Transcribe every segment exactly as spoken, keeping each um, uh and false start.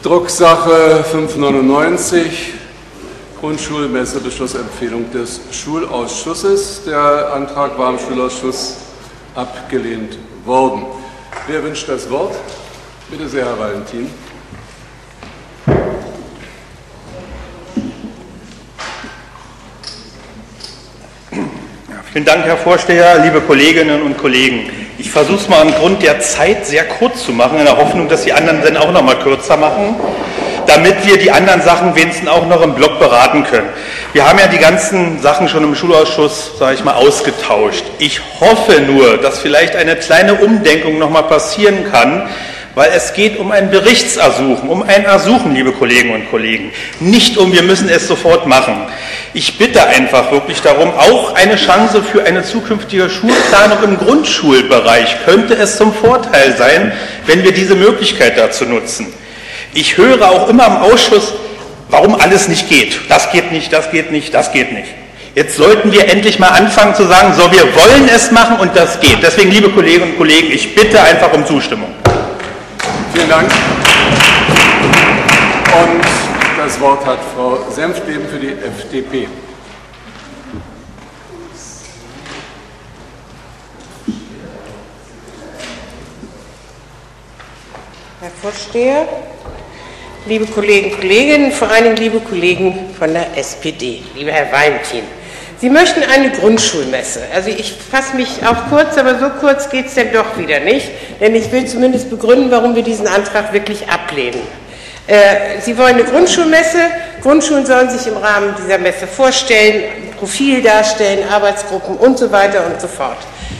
Drucksache fünfhundertneunundneunzig, Grundschulmesse, Beschlussempfehlung des Schulausschusses. Der Antrag war im Schulausschuss abgelehnt worden. Wer wünscht das Wort? Bitte sehr, Herr Valentin. Vielen Dank, Herr Vorsteher, liebe Kolleginnen und Kollegen. Ich versuche es mal aufgrund der Zeit sehr kurz zu machen, in der Hoffnung, dass die anderen dann auch noch mal kürzer machen, damit wir die anderen Sachen wenigstens auch noch im Block beraten können. Wir haben ja die ganzen Sachen schon im Schulausschuss, sage ich mal, ausgetauscht. Ich hoffe nur, dass vielleicht eine kleine Umdenkung noch mal passieren kann, weil es geht um ein Berichtsersuchen, um ein Ersuchen, liebe Kolleginnen und Kollegen. Nicht um, wir müssen es sofort machen. Ich bitte einfach wirklich darum, auch eine Chance für eine zukünftige Schulplanung im Grundschulbereich könnte es zum Vorteil sein, wenn wir diese Möglichkeit dazu nutzen. Ich höre auch immer im Ausschuss, warum alles nicht geht. Das geht nicht, das geht nicht, das geht nicht. Jetzt sollten wir endlich mal anfangen zu sagen, so, wir wollen es machen und das geht. Deswegen, liebe Kolleginnen und Kollegen, ich bitte einfach um Zustimmung. Vielen Dank. Und das Wort hat Frau Senftleben für die F D P. Herr Vorsteher, liebe Kolleginnen und Kollegen, vor allen Dingen liebe Kollegen von der S P D, lieber Herr Valentin. Sie möchten eine Grundschulmesse. Also ich fasse mich auch kurz, aber so kurz geht es denn doch wieder nicht, denn ich will zumindest begründen, warum wir diesen Antrag wirklich ablehnen. Äh, Sie wollen eine Grundschulmesse. Grundschulen sollen sich im Rahmen dieser Messe vorstellen, ein Profil darstellen, Arbeitsgruppen und so weiter und so fort.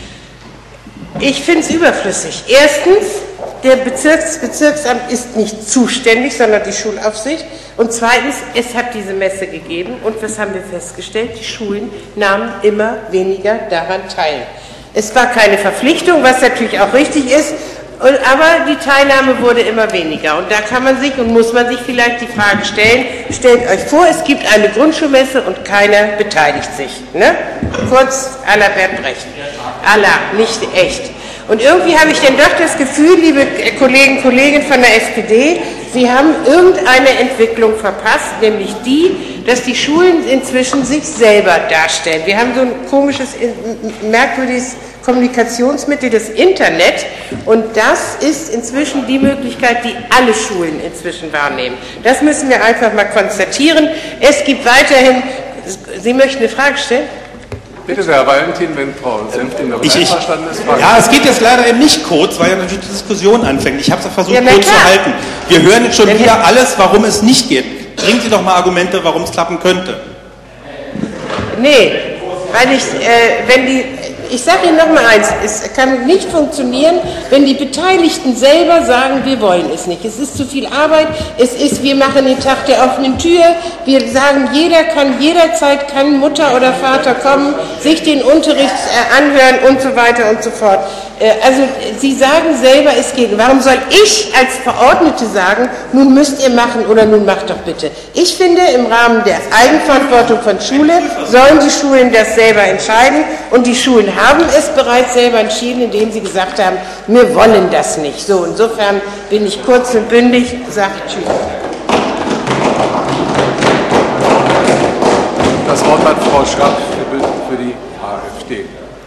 Ich finde es überflüssig. Erstens, der Bezirks Bezirksamt ist nicht zuständig, sondern die Schulaufsicht. Und zweitens, es hat diese Messe gegeben. Und was haben wir festgestellt? Die Schulen nahmen immer weniger daran teil. Es war keine Verpflichtung, was natürlich auch richtig ist, aber die Teilnahme wurde immer weniger. Und da kann man sich und muss man sich vielleicht die Frage stellen, stellt euch vor, es gibt eine Grundschulmesse und keiner beteiligt sich. Ne? Kurz à la Bert Brecht. À la, nicht echt. Und irgendwie habe ich denn doch das Gefühl, liebe Kollegen und Kollegen von der S P D, Sie haben irgendeine Entwicklung verpasst, nämlich die, dass die Schulen inzwischen sich selber darstellen. Wir haben so ein komisches, merkwürdiges Kommunikationsmittel, das Internet, und das ist inzwischen die Möglichkeit, die alle Schulen inzwischen wahrnehmen. Das müssen wir einfach mal konstatieren. Es gibt weiterhin, Sie möchten eine Frage stellen? Bitte sehr, Herr Valentin, wenn Frau Senftleben damit einverstanden ist. Ja, es geht jetzt leider eben nicht kurz, weil ja natürlich die Diskussion anfängt. Ich habe es versucht, ja, kurz zu halten. Wir hören jetzt schon ja, wieder alles, warum es nicht geht. Bringen Sie doch mal Argumente, warum es klappen könnte. Nee, weil ich, äh, wenn die, ich sage Ihnen noch mal eins, es kann nicht funktionieren, wenn die Beteiligten selber sagen, wir wollen es nicht. Es ist zu viel Arbeit, es ist, wir machen den Tag der offenen Tür, wir sagen, jeder kann, jederzeit kann Mutter oder Vater kommen, sich den Unterricht äh, anhören und so weiter und so fort. Äh, also Sie sagen selber, es geht. Warum soll ich als Verordnete sagen, nun müsst ihr machen oder nun macht doch bitte? Ich finde, im Rahmen der Eigenverantwortung von Schule sollen die Schulen das selber entscheiden, und die Schulen haben es bereits selber entschieden, indem sie gesagt haben, wir wollen das nicht. So, insofern bin ich kurz und bündig, sage Tschüss. Das Wort hat Frau Schrapp für die AfD.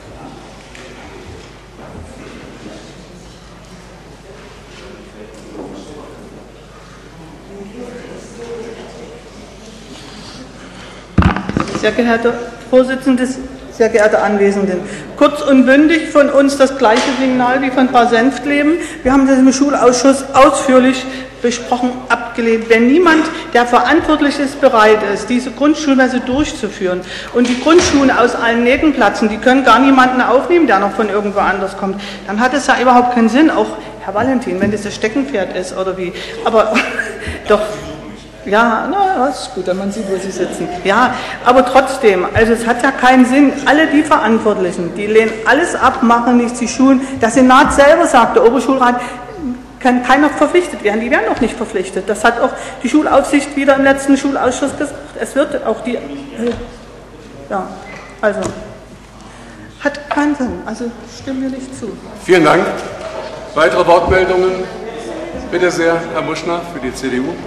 Sehr geehrter Vorsitzender, sehr geehrte Anwesende, kurz und bündig von uns das gleiche Signal wie von Frau Senftleben. Wir haben das im Schulausschuss ausführlich besprochen, abgelehnt. Wenn niemand, der verantwortlich ist, bereit ist, diese Grundschulmesse durchzuführen und die Grundschulen aus allen Nähten platzen, die können gar niemanden aufnehmen, der noch von irgendwo anders kommt, dann hat es ja überhaupt keinen Sinn. Auch Herr Valentin, wenn das das Steckenpferd ist oder wie. Aber doch. Ja, na, das ist gut, wenn man sieht, wo Sie sitzen. Ja, aber trotzdem, also es hat ja keinen Sinn. Alle die Verantwortlichen, die lehnen alles ab, machen nichts, die Schulen. Der Senat selber sagt, der Oberschulrat, kann keiner verpflichtet werden. Die werden auch nicht verpflichtet. Das hat auch die Schulaufsicht wieder im letzten Schulausschuss gesagt. Es wird auch die, ja, also, hat keinen Sinn. Also stimmen wir nicht zu. Vielen Dank. Weitere Wortmeldungen? Bitte sehr, Herr Muschner für die C D U.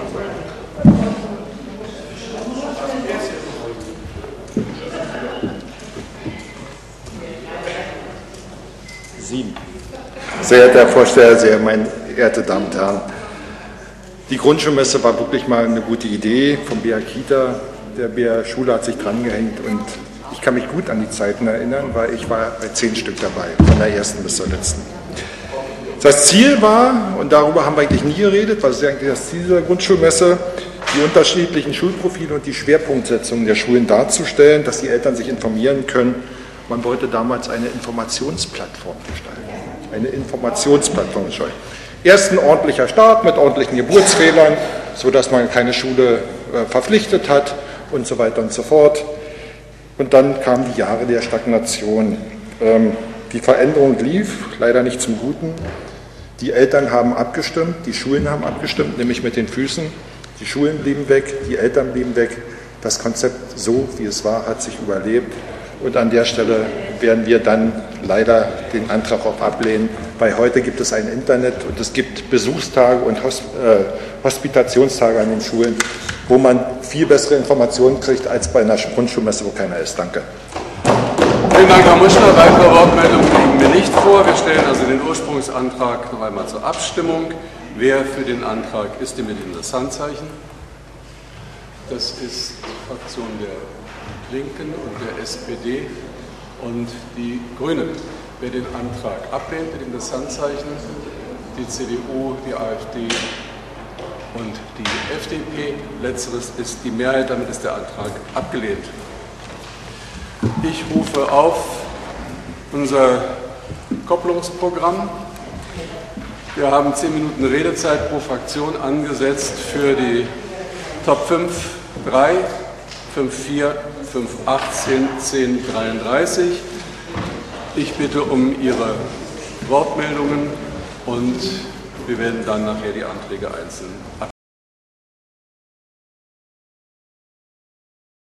Sieben. Sehr geehrter Herr Vorsteher, sehr meine verehrte Damen und Herren. Die Grundschulmesse war wirklich mal eine gute Idee vom B R Kita. Der B R Schule hat sich dran gehängt und ich kann mich gut an die Zeiten erinnern, weil ich war bei zehn Stück dabei, von der ersten bis zur letzten. Das Ziel war, und darüber haben wir eigentlich nie geredet, was ist eigentlich das Ziel dieser Grundschulmesse, die unterschiedlichen Schulprofile und die Schwerpunktsetzungen der Schulen darzustellen, dass die Eltern sich informieren können. Man wollte damals eine Informationsplattform gestalten. Eine Informationsplattform gestalten. Erst ein ordentlicher Start mit ordentlichen Geburtsfehlern, sodass man keine Schule äh, verpflichtet hat und so weiter und so fort. Und dann kamen die Jahre der Stagnation. Ähm, die Veränderung lief, leider nicht zum Guten. Die Eltern haben abgestimmt, die Schulen haben abgestimmt, nämlich mit den Füßen. Die Schulen blieben weg, die Eltern blieben weg. Das Konzept, so wie es war, hat sich überlebt. Und an der Stelle werden wir dann leider den Antrag auch ablehnen, weil heute gibt es ein Internet und es gibt Besuchstage und Hosp äh, Hospitationstage an den Schulen, wo man viel bessere Informationen kriegt als bei einer Grundschulmesse, wo keiner ist. Danke. Vielen Dank, Herr Muschner. Weitere Wortmeldungen liegen mir nicht vor. Wir stellen also den Ursprungsantrag noch einmal zur Abstimmung. Wer für den Antrag ist, dem mit dem das Handzeichen. Das ist die Fraktion der Linken und der S P D und die Grünen. Wer den Antrag ablehnt, mit dem das Handzeichen. Die C D U, die AfD und die F D P. Letzteres ist die Mehrheit, damit ist der Antrag abgelehnt. Ich rufe auf unser Kopplungsprogramm. Wir haben zehn Minuten Redezeit pro Fraktion angesetzt für die Top fünf, drei, fünf, vier, fünf, achtzehn, zehn, dreiunddreißig. Ich bitte um Ihre Wortmeldungen und wir werden dann nachher die Anträge einzeln abstimmen.